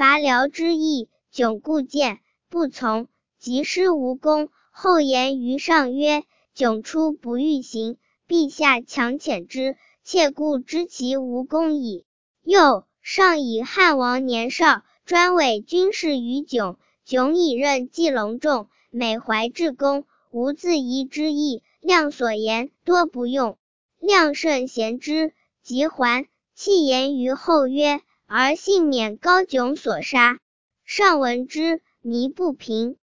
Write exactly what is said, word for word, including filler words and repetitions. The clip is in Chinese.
伐辽之意，迥固谏，不从，即失无功。后言于上曰：迥出不欲行，陛下强遣之，切顾知其无功矣。又上以汉王年少，专委军事于迥，迥以任计隆重，每怀至公，无自疑之意。亮所言多不用，亮甚贤之，即还，弃言于后曰：而幸免高迥所杀。上闻之，迷不平。